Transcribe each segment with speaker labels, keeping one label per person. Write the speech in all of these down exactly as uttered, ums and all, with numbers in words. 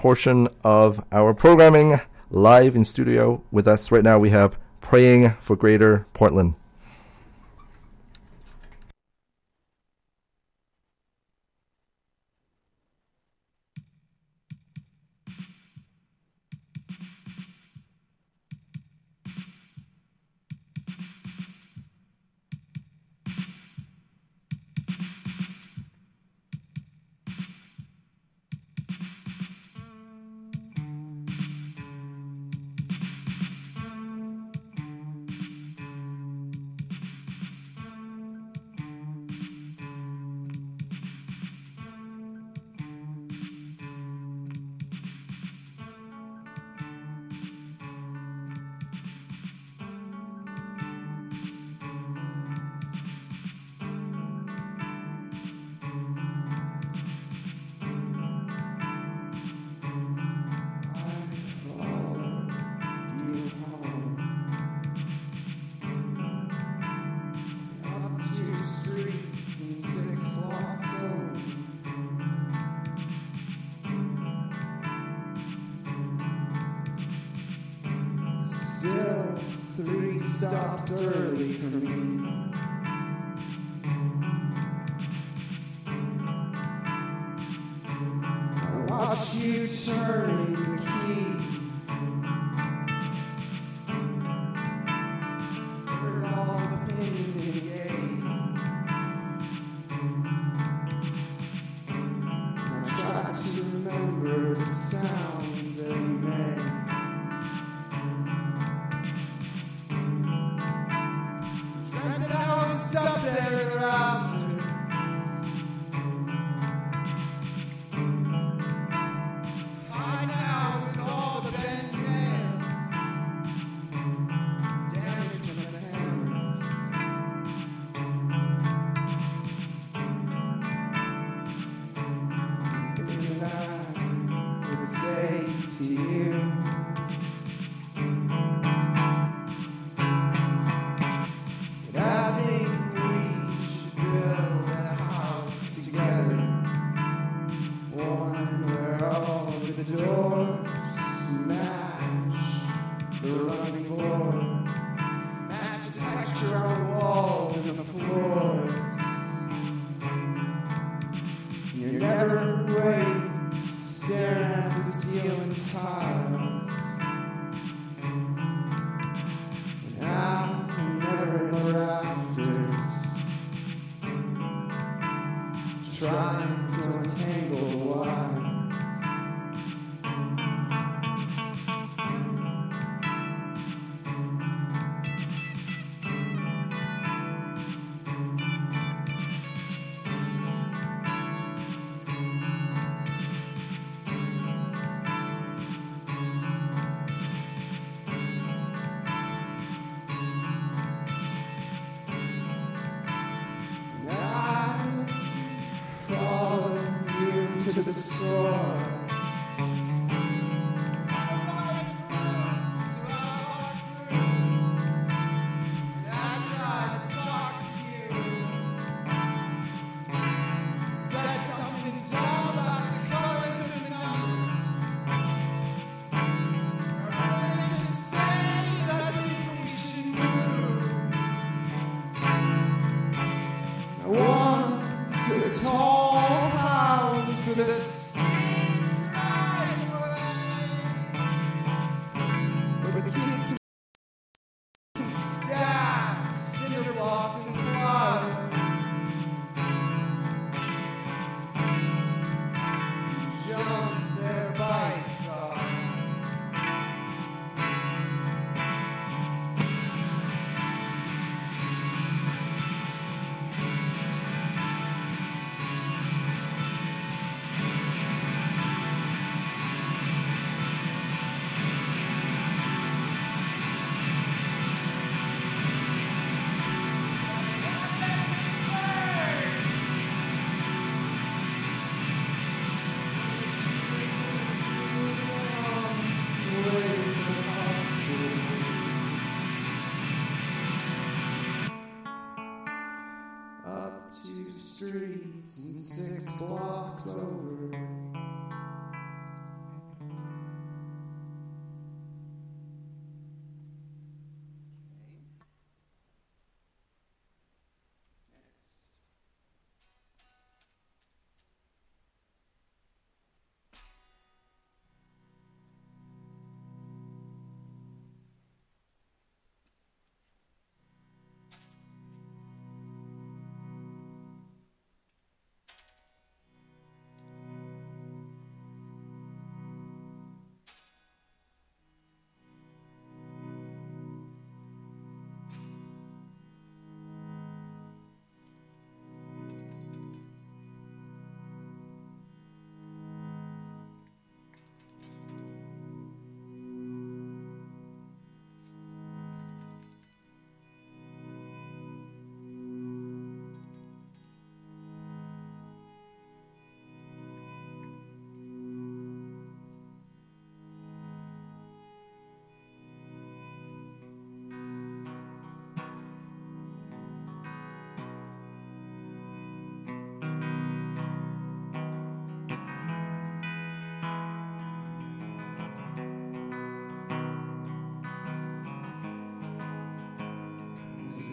Speaker 1: portion of our programming. Live in studio with us right now, we have Praying for Greater Portland.
Speaker 2: Three stops early for me. I watch you turning the key. Heard all the pins in the gate. I try to remember the sounds that you made. Up there in the rafters, high now with all the bent nails, damage from the hammers. And I would say to you, trying to untangle the wire.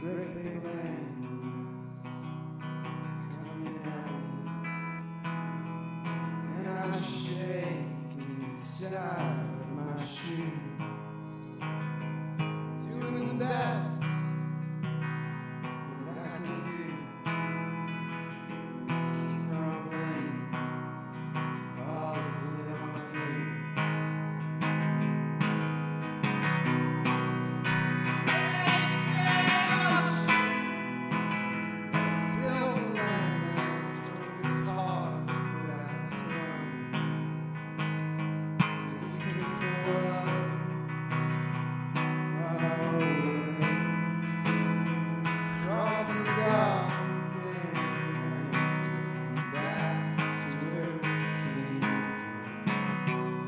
Speaker 2: great big land was coming at me, and I shake inside my shoes, doing the best that I can do to keep from laying all of it on you. Spill the last from its hearts that I've thrown, and we can fill up our way across the goddamn Atlantic, back to where we came from.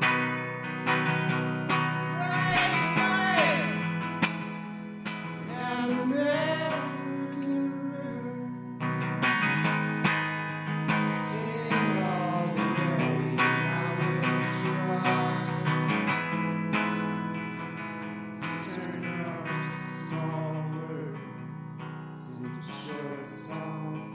Speaker 2: Right place and American room, singing all the way. I will try to turn your small words into short songs.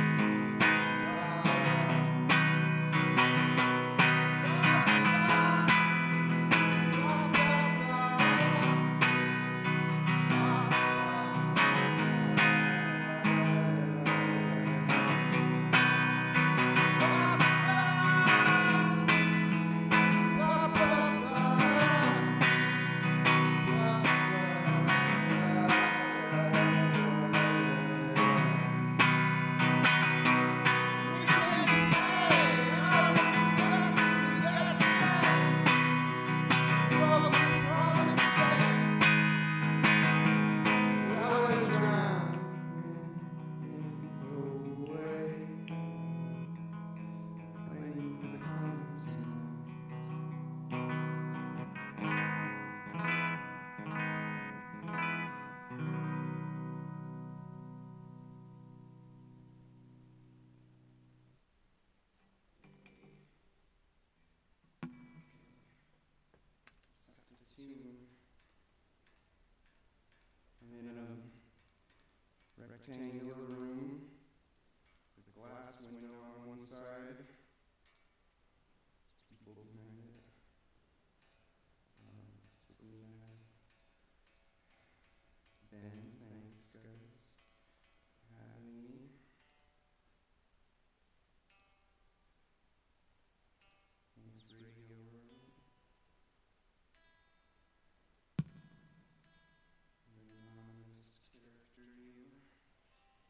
Speaker 2: I'm in a rectangular room. There's a glass window on one side. There's people behind it. Um, sitting there. Ben, thanks guys for having me. Thanks Radio World. Your anonymous character here.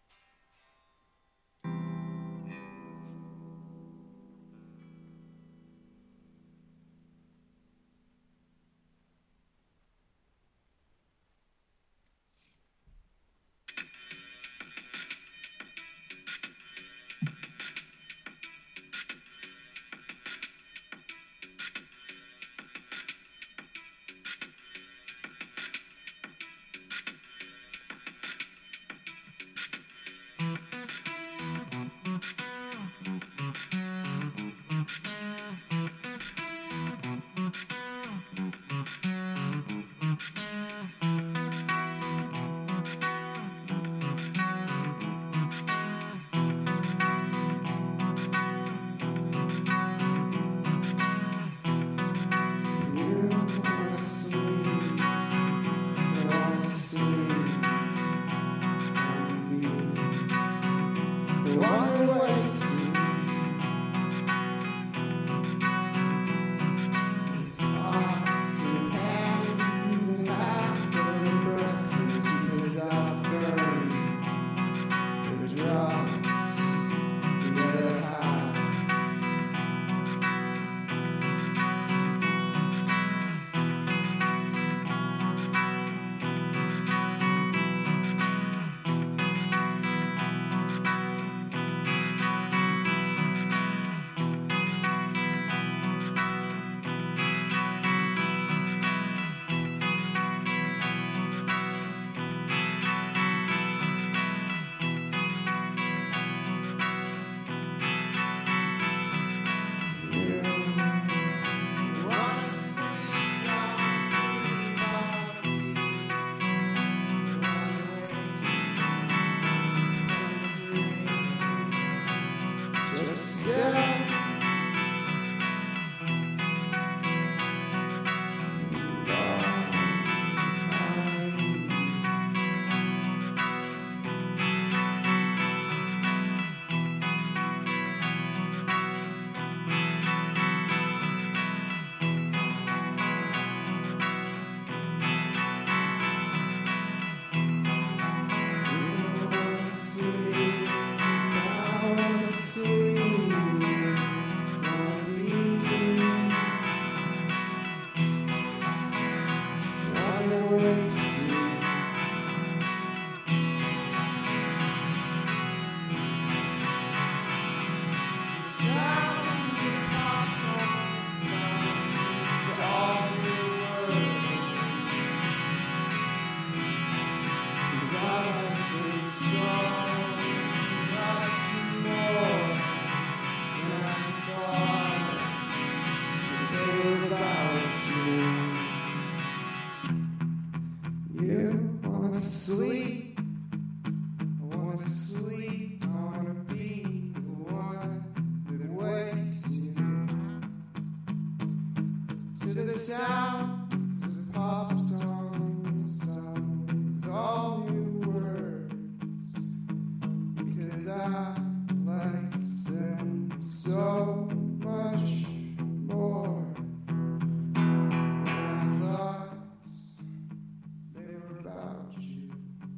Speaker 2: to the sounds of pop songs sung with all new words, because I like them so much more than I thought they were about you.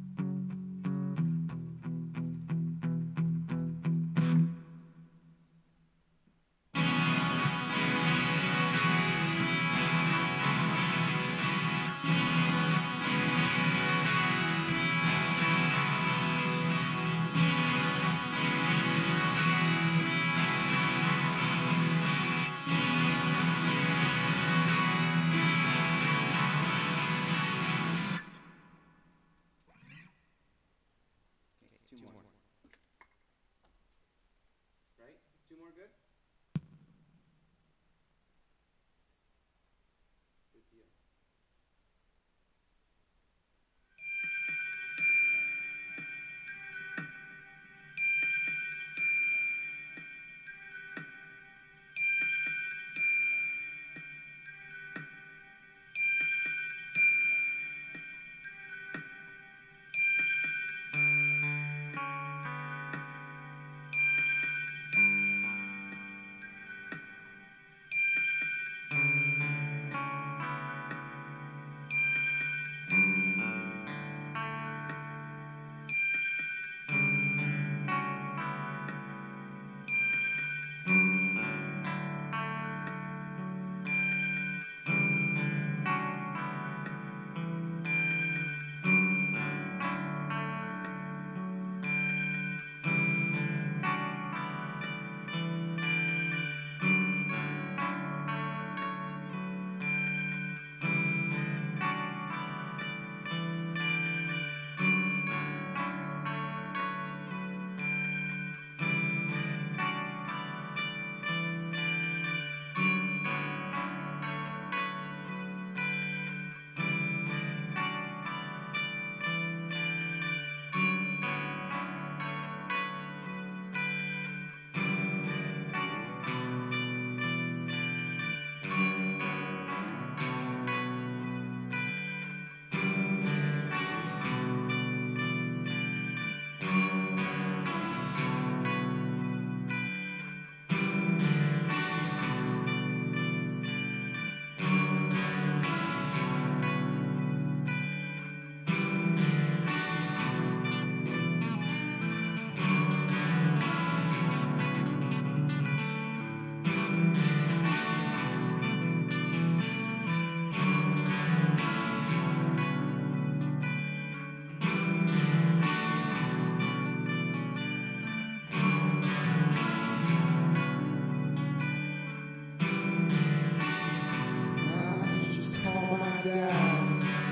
Speaker 2: Two more. Right? Is two more good? Good deal. I just call my dad.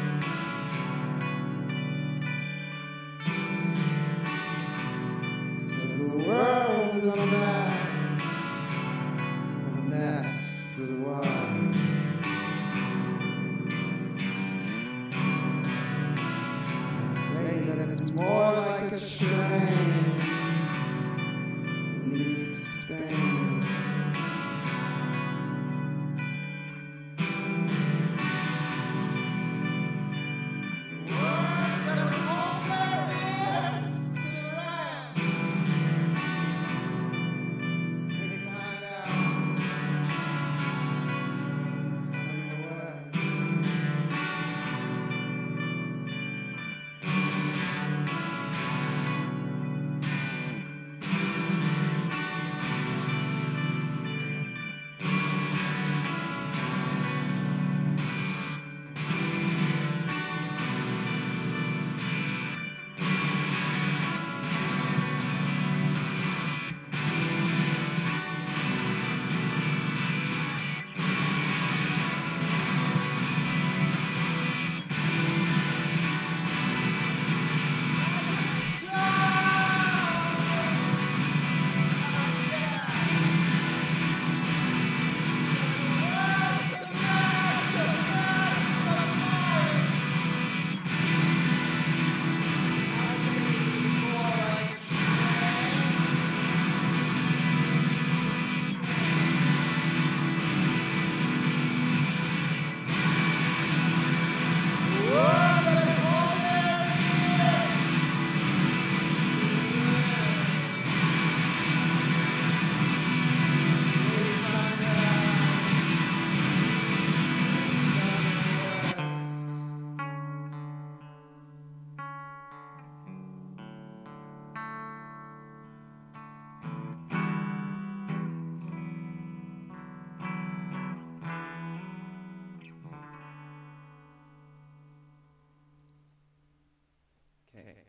Speaker 2: Says the world is a mess, a nest of wine. Say that it's more like a train than these Spain.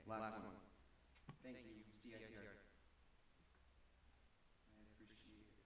Speaker 2: Last one. Thank you, C I T R. I appreciate it.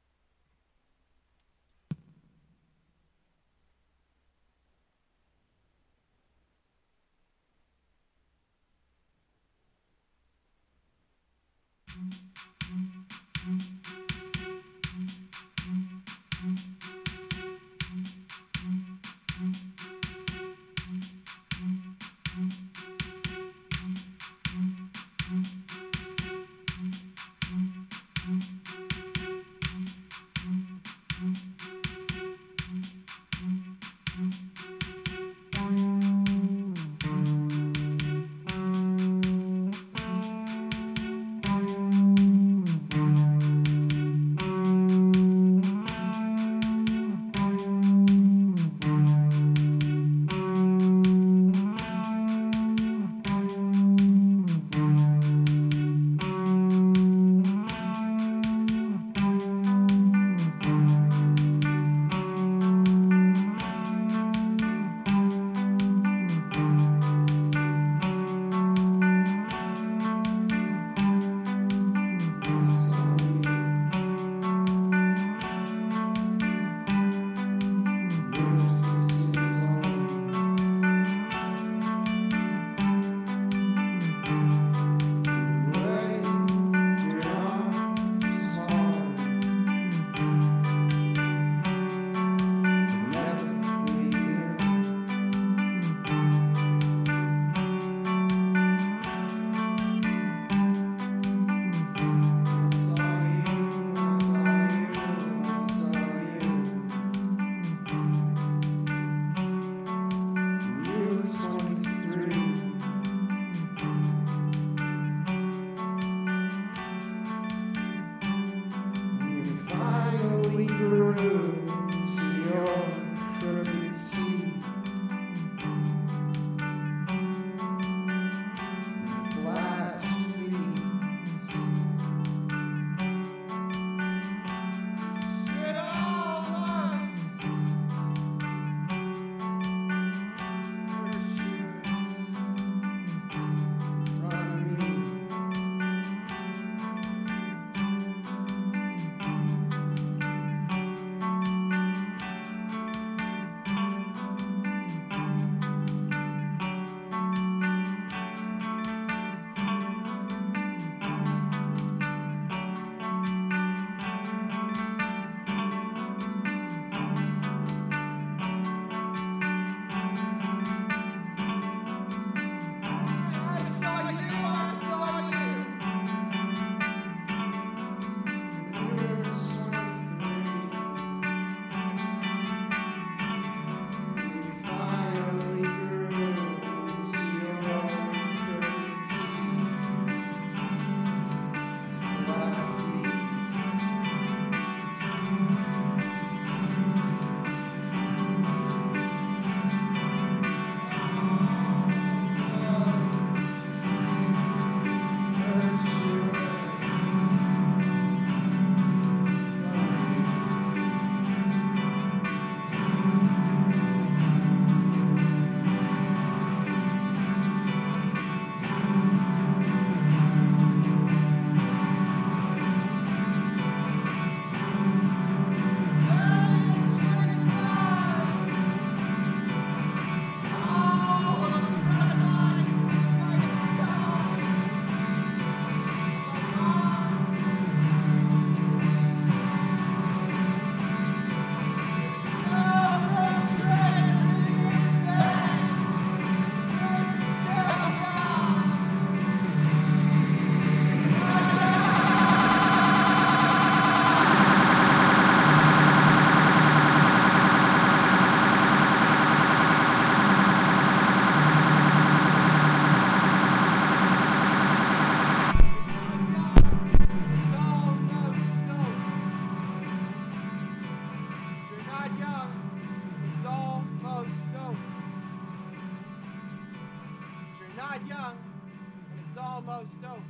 Speaker 3: not young, and it's almost over.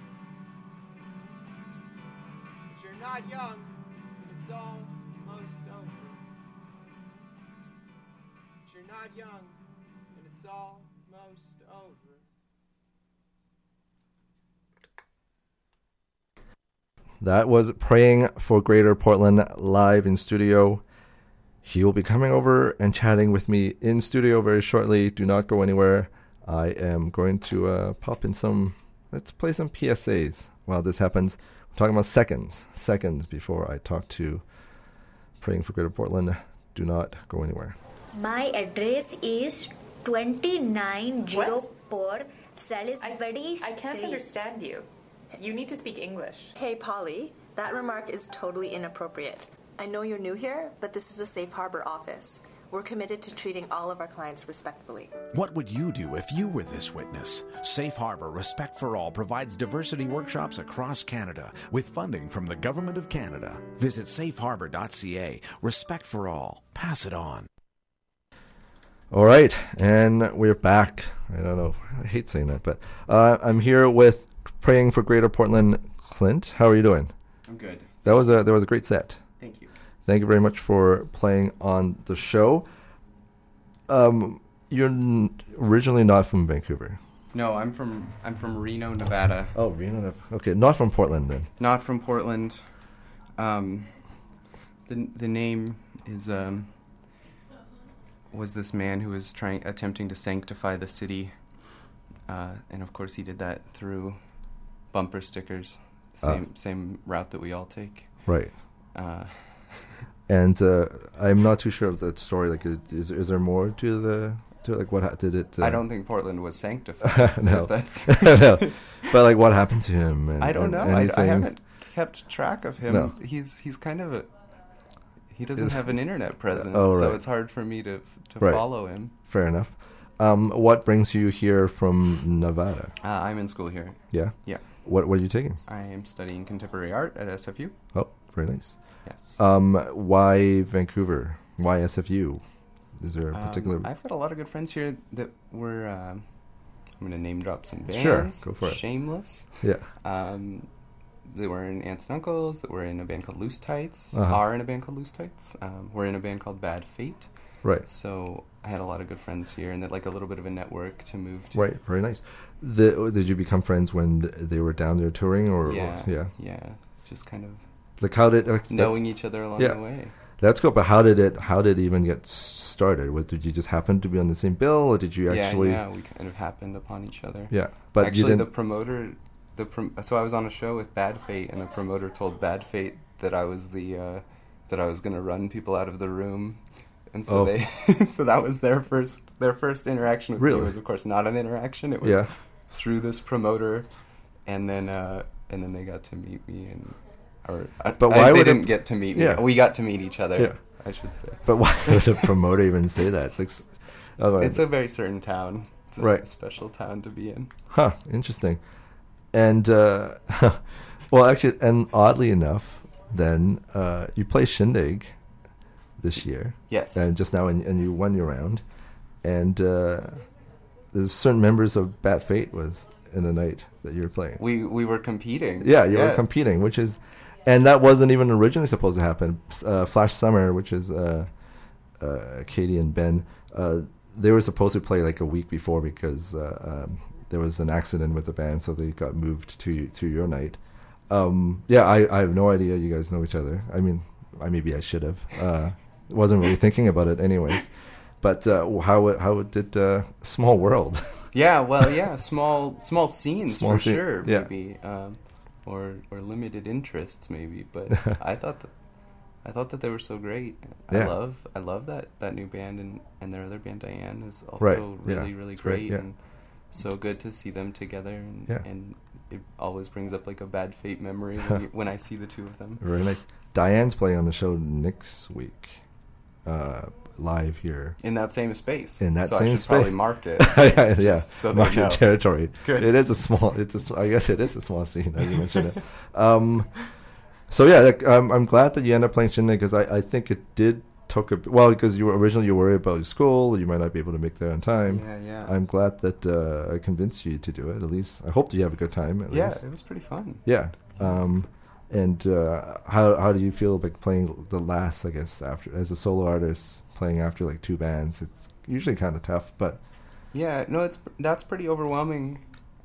Speaker 3: But you're not young, and it's almost over. But you're not young, and it's almost over.
Speaker 1: That was Praying for Greater Portland live in studio. He will be coming over and chatting with me in studio very shortly. Do not go anywhere. I am going to uh, pop in some, let's play some P S As while this happens. I'm talking about seconds, seconds before I talk to Praying for Greater Portland. Do not go anywhere.
Speaker 4: My address is twenty-nine oh four Salisbury
Speaker 5: I can't
Speaker 4: Street.
Speaker 5: understand you. You need to speak English.
Speaker 6: Hey, Polly, that remark is totally inappropriate. I know you're new here, but this is a safe harbor office. We're committed to treating all of our clients respectfully.
Speaker 7: What would you do if you were this witness? Safe Harbor Respect for All provides diversity workshops across Canada with funding from the Government of Canada. Visit safe harbor dot c a. Respect for all. Pass it on.
Speaker 1: All right, and we're back. I don't know. I hate saying that, but uh, I'm here with Praying for Greater Portland, Clint. How are you doing?
Speaker 2: I'm good.
Speaker 1: That was a that was a great set.
Speaker 2: Thank you.
Speaker 1: Thank you very much for playing on the show. Um, you're n- originally not from Vancouver.
Speaker 2: No, I'm from I'm from Reno, Nevada.
Speaker 1: Oh, Reno. Nev- Okay, not from Portland then.
Speaker 2: Not from Portland. Um, the the name is um was this man who was trying attempting to sanctify the city, uh, and of course he did that through bumper stickers. Same
Speaker 1: Ah.
Speaker 2: same route that we all take.
Speaker 1: Right.
Speaker 2: Uh,
Speaker 1: And uh, I'm not too sure of that story. Like, is is there more to the to like what ha- did it? Uh,
Speaker 2: I don't think Portland was sanctified.
Speaker 1: No.
Speaker 2: if that's
Speaker 1: no, but like what happened to him? And,
Speaker 2: I don't
Speaker 1: and
Speaker 2: know. I, I
Speaker 1: anything?
Speaker 2: haven't kept track of him.
Speaker 1: No.
Speaker 2: He's he's kind of a he doesn't
Speaker 1: Is-
Speaker 2: have an internet presence,
Speaker 1: Oh,
Speaker 2: so
Speaker 1: right.
Speaker 2: it's hard for me to to
Speaker 1: Right.
Speaker 2: follow him.
Speaker 1: Fair enough. Um, what brings you here from Nevada?
Speaker 2: Uh, I'm in school here.
Speaker 1: Yeah.
Speaker 2: Yeah,
Speaker 1: What What are you taking?
Speaker 2: I am studying contemporary art at S F U.
Speaker 1: Oh, very nice.
Speaker 2: Yes.
Speaker 1: Um, why Vancouver? Why S F U? Is there a
Speaker 2: Um,
Speaker 1: particular?
Speaker 2: I've got a lot of good friends here that were. Um, I'm going to name drop some bands.
Speaker 1: Sure, go for it.
Speaker 2: Shameless.
Speaker 1: yeah.
Speaker 2: Um, they were in Aunts and Uncles. That were in a band called Loose Tights.
Speaker 1: Uh-huh.
Speaker 2: Are in a band called Loose Tights. Um, we're in a band called Bad Fate.
Speaker 1: Right.
Speaker 2: So I had a lot of good friends here, and that like a little bit of a network to move to.
Speaker 1: Right. Very nice. The, did you become friends when they were down there touring, or?
Speaker 2: Yeah.
Speaker 1: or- yeah.
Speaker 2: Yeah. Just kind of
Speaker 1: Like how did uh, that's-
Speaker 2: knowing each other along
Speaker 1: yeah.
Speaker 2: the way.
Speaker 1: That's cool. But how did it? How did it even get started? What, did you just happen to be on the same bill, or did you actually?
Speaker 2: Yeah, yeah, we kind of happened upon each other.
Speaker 1: Yeah, but
Speaker 2: actually,
Speaker 1: you
Speaker 2: the
Speaker 1: didn't.
Speaker 2: promoter, the prom- so I was on a show with Bad Fate, and the promoter told Bad Fate that I was the uh, that I was going to run people out of the room, and so
Speaker 1: Oh.
Speaker 2: they, so that was their first their first interaction with
Speaker 1: Really?
Speaker 2: me. It was of course not an interaction. It was
Speaker 1: Yeah.
Speaker 2: through this promoter, and then uh, and then they got to meet me, and or
Speaker 1: But
Speaker 2: I,
Speaker 1: why
Speaker 2: they
Speaker 1: would a-
Speaker 2: didn't get to meet me.
Speaker 1: Yeah.
Speaker 2: We got to meet each other.
Speaker 1: Yeah.
Speaker 2: I should say.
Speaker 1: But why would a promoter even say that? It's like, s- oh,
Speaker 2: It's a very certain town. It's a
Speaker 1: Right.
Speaker 2: s- special town to be in.
Speaker 1: huh, interesting. And uh, well, actually, and oddly enough, then uh, you play Shindig this year,
Speaker 2: Yes.
Speaker 1: and just now, and, and you won your round, and uh, there's certain members of Bat Fate was in the night that you were playing.
Speaker 2: We we were competing.
Speaker 1: Yeah, you were competing, which is, and that wasn't even originally supposed to happen. Uh, Flash Summer, which is uh, uh, Katie and Ben, uh, they were supposed to play like a week before because uh, um, there was an accident with the band, so they got moved to to your night. Um, yeah, I, I have no idea you guys know each other. I mean, I maybe I should have. Uh, wasn't really thinking about it, anyways. But uh, how how did uh, Small World?
Speaker 2: Yeah, well, yeah, small small scenes
Speaker 1: Small
Speaker 2: for
Speaker 1: scene,
Speaker 2: sure,
Speaker 1: yeah.
Speaker 2: maybe, um, or or limited interests maybe. But I thought that I thought that they were so great. I
Speaker 1: Yeah.
Speaker 2: love I love that, that new band, and, and their other band Diane is also
Speaker 1: Right,
Speaker 2: really
Speaker 1: yeah,
Speaker 2: really
Speaker 1: it's great,
Speaker 2: great,
Speaker 1: yeah.
Speaker 2: and so good to see them together. And,
Speaker 1: Yeah.
Speaker 2: and it always brings up like a Bad Fate memory when, you, when I see the two of them.
Speaker 1: Very nice. Diane's playing on the show next week, uh, live here.
Speaker 2: In that same space.
Speaker 1: In that
Speaker 2: so
Speaker 1: same
Speaker 2: I should
Speaker 1: space.
Speaker 2: probably mark it.
Speaker 1: yeah,
Speaker 2: just
Speaker 1: yeah.
Speaker 2: So they
Speaker 1: Market
Speaker 2: know.
Speaker 1: territory.
Speaker 2: Good.
Speaker 1: It is a small. It's a. sm- I guess it is a small scene. As you mentioned it. Um, so yeah, like, um, I'm glad that you end up playing Shindig because I, I think it did took a well because you were originally you were worried about your school, you might not be able to make there on time.
Speaker 2: Yeah, yeah.
Speaker 1: I'm glad that uh, I convinced you to do it. At least I hope that you have a good time. At
Speaker 2: yeah,
Speaker 1: least.
Speaker 2: it was pretty fun.
Speaker 1: Yeah. Um, and uh, how how do you feel like playing the last? I guess after as a solo artist playing after like two bands, it's usually kind of tough, but
Speaker 2: Yeah, no, it's that's pretty overwhelming.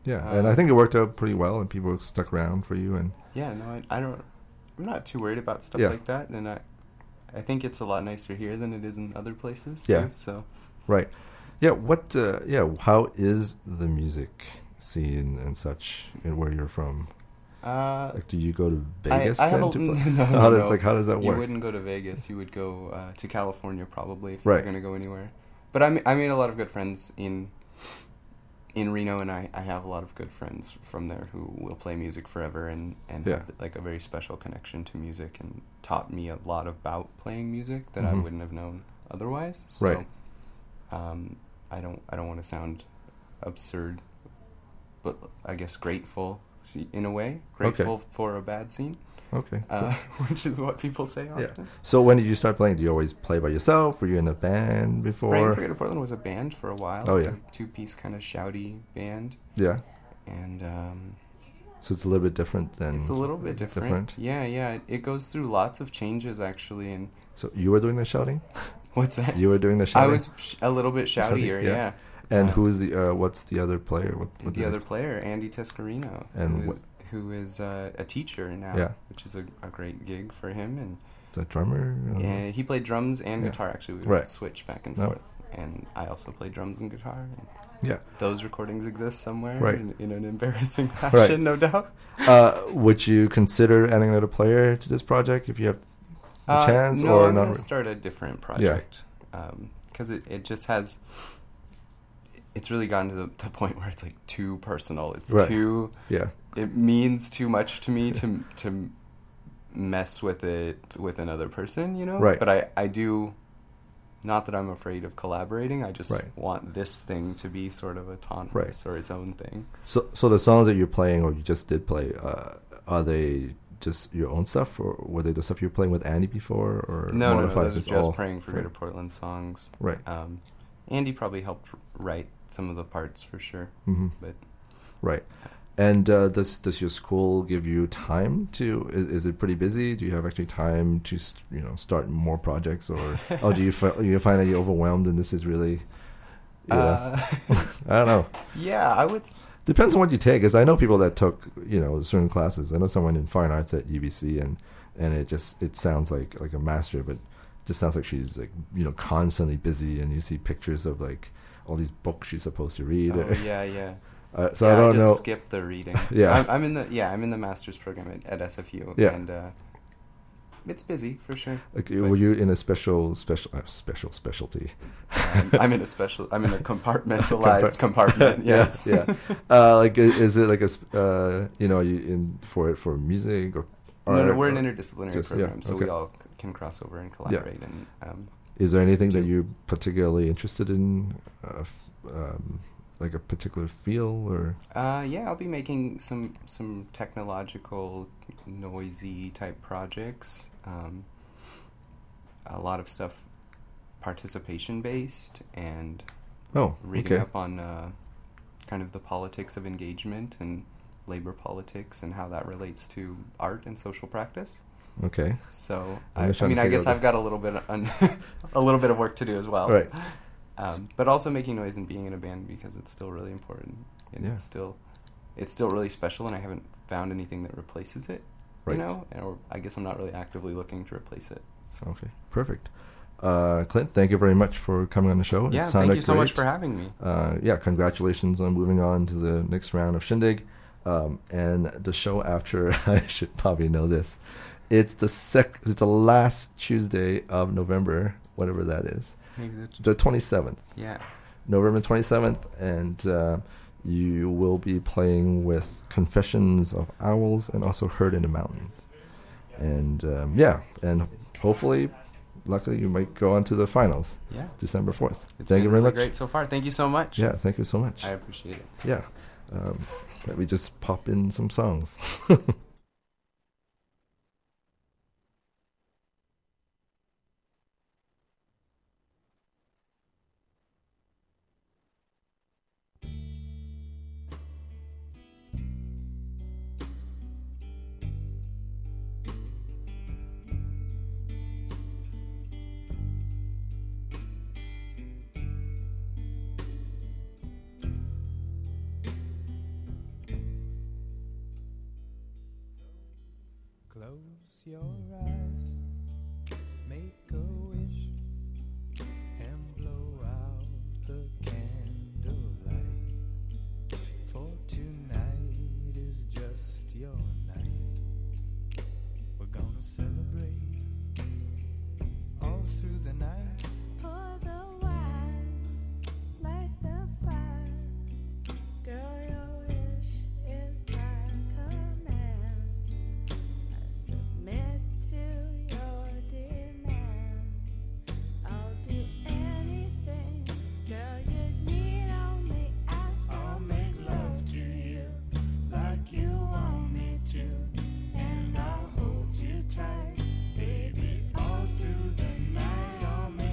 Speaker 1: Yeah, and I think it worked out pretty well, and people stuck around for you. And
Speaker 2: yeah, no, I, I don't. I'm not too worried about stuff
Speaker 1: Yeah.
Speaker 2: like that, and I, I think it's a lot nicer here than it is in other places.
Speaker 1: Yeah.
Speaker 2: Too, so.
Speaker 1: right, yeah. What? Uh, yeah. How is the music scene and such, and where you're from?
Speaker 2: Uh,
Speaker 1: Like, do you go to Vegas?
Speaker 2: I, I have
Speaker 1: then
Speaker 2: a,
Speaker 1: to
Speaker 2: no,
Speaker 1: play?
Speaker 2: no,
Speaker 1: how does
Speaker 2: no.
Speaker 1: like how does that
Speaker 2: You
Speaker 1: work?
Speaker 2: wouldn't go to Vegas. You would go uh, to California probably if
Speaker 1: Right.
Speaker 2: you were going to go anywhere. But I, I made a lot of good friends in in Reno, and I, I have a lot of good friends from there who will play music forever and, and
Speaker 1: Yeah.
Speaker 2: have like a very special connection to music and taught me a lot about playing music that I
Speaker 1: Mhm.
Speaker 2: wouldn't have known otherwise. So,
Speaker 1: Right.
Speaker 2: Um, I don't I don't want to sound absurd, but I guess grateful in a way. Grateful for a bad scene.
Speaker 1: Okay.
Speaker 2: Uh, which is what people say often.
Speaker 1: Yeah. So when did you start playing? Do you always play by yourself? Were you in a band before?
Speaker 2: Praying for Greater Portland was a band for a while.
Speaker 1: Oh,
Speaker 2: It was
Speaker 1: yeah.
Speaker 2: a two-piece kind of shouty band.
Speaker 1: Yeah.
Speaker 2: And um,
Speaker 1: So it's a little bit different than.
Speaker 2: it's a little bit different. Yeah, yeah. It, it goes through lots of changes, actually. And
Speaker 1: So you were doing the shouting?
Speaker 2: what's that?
Speaker 1: You were doing the
Speaker 2: I
Speaker 1: shouting?
Speaker 2: was sh- a little bit shoutier,
Speaker 1: yeah.
Speaker 2: yeah.
Speaker 1: And
Speaker 2: Uh,
Speaker 1: who's the, uh, what's the other player? What, what
Speaker 2: the
Speaker 1: did-
Speaker 2: other player, Andy Tescarino,
Speaker 1: And
Speaker 2: who,
Speaker 1: what-
Speaker 2: who is uh, a teacher now,
Speaker 1: Yeah.
Speaker 2: which is a, a great gig for him. And
Speaker 1: Is that drummer? Uh,
Speaker 2: yeah, he played drums and
Speaker 1: Yeah.
Speaker 2: guitar, actually. We
Speaker 1: Right.
Speaker 2: would switch back and
Speaker 1: No.
Speaker 2: forth. And I also played drums and guitar. And
Speaker 1: Yeah.
Speaker 2: those recordings exist somewhere
Speaker 1: Right.
Speaker 2: in, in an embarrassing fashion, no doubt.
Speaker 1: Uh, would you consider adding another player to this project if you have a
Speaker 2: Uh,
Speaker 1: chance,
Speaker 2: no,
Speaker 1: or
Speaker 2: I'm
Speaker 1: not?
Speaker 2: going to start a different project. Because it, it just has... It's really gotten to the, the point where it's like too personal. It's
Speaker 1: Right.
Speaker 2: too...
Speaker 1: Yeah.
Speaker 2: It means too much to me to to mess with it with another person, you know?
Speaker 1: Right.
Speaker 2: But I, I do... Not that I'm afraid of collaborating. I just
Speaker 1: Right.
Speaker 2: want this thing to be sort of autonomous
Speaker 1: Right.
Speaker 2: or its own thing.
Speaker 1: So, so the songs that you're playing, or you just did play, uh, are they just your own stuff, or were they the stuff you were playing with Andy before, or
Speaker 2: No, no, no,
Speaker 1: modified
Speaker 2: those are just
Speaker 1: all-
Speaker 2: Praying for
Speaker 1: right.
Speaker 2: Greater Portland songs.
Speaker 1: Right.
Speaker 2: Um, Andy probably helped write some of the parts for sure.
Speaker 1: Mhm.
Speaker 2: But
Speaker 1: Right. And uh, does does your school give you time to? Is, is it pretty busy? Do you have actually time to st- you know start more projects, or oh, do you fi- you find that you're overwhelmed and this is really? You know,
Speaker 2: uh,
Speaker 1: I don't know.
Speaker 2: yeah, I would. S-
Speaker 1: Depends on what you take. Because I know people that took you know certain classes. I know someone in fine arts at U B C, and and it just it sounds like like a master, but it just sounds like she's like you know constantly busy, and you see pictures of like all these books she's supposed to read.
Speaker 2: oh, yeah, yeah.
Speaker 1: Uh, so
Speaker 2: yeah,
Speaker 1: I don't
Speaker 2: just
Speaker 1: know.
Speaker 2: skip the reading.
Speaker 1: Yeah.
Speaker 2: I'm, I'm in the yeah I'm in the master's program at, at S F U.
Speaker 1: Yeah.
Speaker 2: And uh, it's busy for sure.
Speaker 1: Like,
Speaker 2: But,
Speaker 1: were you in a special special uh, special specialty?
Speaker 2: um, I'm in a special. I'm in a compartmentalized compartment. Yes.
Speaker 1: yeah. Uh, like, i- is it like a sp- uh, you know, are you in for it for music or?
Speaker 2: No, no,
Speaker 1: art
Speaker 2: we're an
Speaker 1: or-
Speaker 2: interdisciplinary
Speaker 1: just- yeah,
Speaker 2: program, so
Speaker 1: okay.
Speaker 2: we all c- can cross over and collaborate. And um,
Speaker 1: Is there anything that
Speaker 2: do-
Speaker 1: you're particularly interested in, uh, f- um, like a particular field or?
Speaker 2: Uh, yeah, I'll be making some some technological, noisy type projects. Um, a lot of stuff participation based and
Speaker 1: Oh,
Speaker 2: reading
Speaker 1: okay.
Speaker 2: up on uh, kind of the politics of engagement and labor politics and how that relates to art and social practice.
Speaker 1: Okay.
Speaker 2: So
Speaker 1: I'm
Speaker 2: I,
Speaker 1: just
Speaker 2: I
Speaker 1: trying to
Speaker 2: mean, I
Speaker 1: figure
Speaker 2: guess
Speaker 1: out
Speaker 2: I've got a little bit on a little bit of work to do as well.
Speaker 1: Right.
Speaker 2: Um, but also making noise and being in a band because it's still really important and
Speaker 1: Yeah.
Speaker 2: it's still it's still really special, and I haven't found anything that replaces it.
Speaker 1: Right.
Speaker 2: You know, or I guess I'm not really actively looking to replace it. So.
Speaker 1: Okay. Perfect. Uh, Clint, thank you very much for coming on the show.
Speaker 2: Yeah,
Speaker 1: It
Speaker 2: thank
Speaker 1: sounded
Speaker 2: you so much
Speaker 1: great.
Speaker 2: for having me.
Speaker 1: Uh, yeah, congratulations on moving on to the next round of Shindig. Um, and the show after, I should probably know this. It's the sec. It's the last Tuesday of November, whatever that is,
Speaker 2: Maybe that's-
Speaker 1: the twenty-seventh,
Speaker 2: Yeah.
Speaker 1: November twenty-seventh, and uh, you will be playing with Confessions of Owls and also Heard in the Mountains. And um, yeah, and hopefully, luckily, you might go on to the finals.
Speaker 2: Yeah.
Speaker 1: December fourth.
Speaker 2: It's
Speaker 1: Thank
Speaker 2: been
Speaker 1: you very
Speaker 2: really
Speaker 1: much.
Speaker 2: great so far. Thank you so much.
Speaker 1: Yeah, thank you so much.
Speaker 2: I appreciate it.
Speaker 1: Yeah. Um, let me just pop in some songs.
Speaker 8: your eyes, make a wish, and blow out the candlelight. For tonight is just your night. We're gonna celebrate all through the night.
Speaker 9: Pour the wine, light the fire. Girl, your wish is my command. I submit to your demands. I'll do anything, girl, you need only ask.
Speaker 8: I'll make love to you like you want me to, and I'll hold you tight, baby, all through the night. I'll make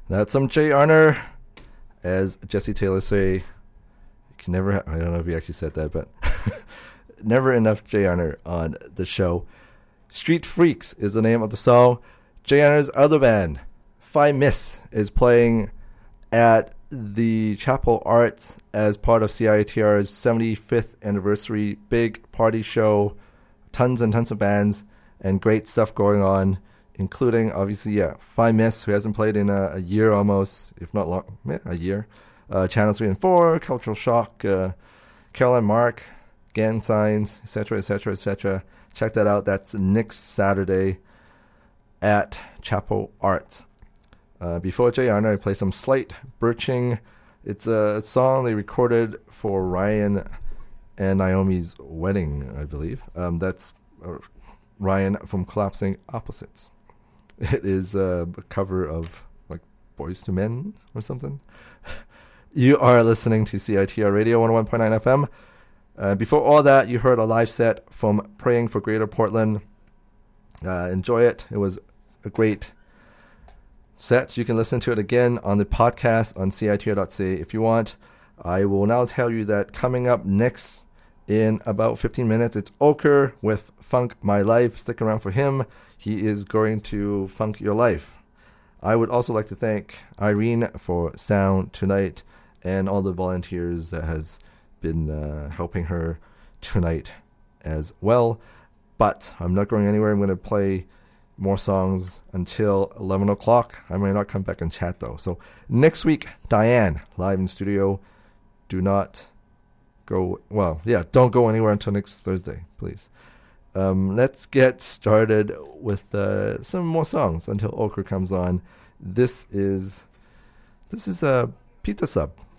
Speaker 1: That's some Jay Arner. As Jesse Taylor say, you can never, ha- I don't know if he actually said that, but never enough Jay Arner on the show. Street Freaks is the name of the song. Jay Arner's other band, Phi Miss, is playing at the Chapel Arts as part of C I T R's seventy-fifth anniversary big party show. Tons and tons of bands and great stuff going on, including, obviously, yeah, Phi Miss, who hasn't played in a, a year almost, if not long, yeah, a year. Uh, Channel three and four, Cultural Shock, uh, Caroline Mark, Gan Signs, et cetera, et cetera, et cetera. Check that out. That's next Saturday at Chapel Arts. Uh, before Jay Arner, I play some Slight Birching. It's a song they recorded for Ryan and Naomi's wedding, I believe. Um, that's uh, Ryan from Collapsing Opposites. It is a cover of like Boys to Men or something. You are listening to C I T R Radio one oh one point nine F M. Uh, before all that, you heard a live set from Praying for Greater Portland. Uh, enjoy it. It was a great set. You can listen to it again on the podcast on C I T R dot C A if you want. I will now tell you that coming up next in about fifteen minutes, it's Ochre with Funk My Life. Stick around for him. He is going to funk your life. I would also like to thank Irene for sound tonight and all the volunteers that has been uh, helping her tonight as well. But I'm not going anywhere. I'm going to play more songs until eleven o'clock. I may not come back and chat, though. So next week, Diane, live in studio. Do not go, well, yeah, don't go anywhere until next Thursday, please. Um, let's get started with uh, some more songs until Ochre comes on. This is, this is a Pizza Sub.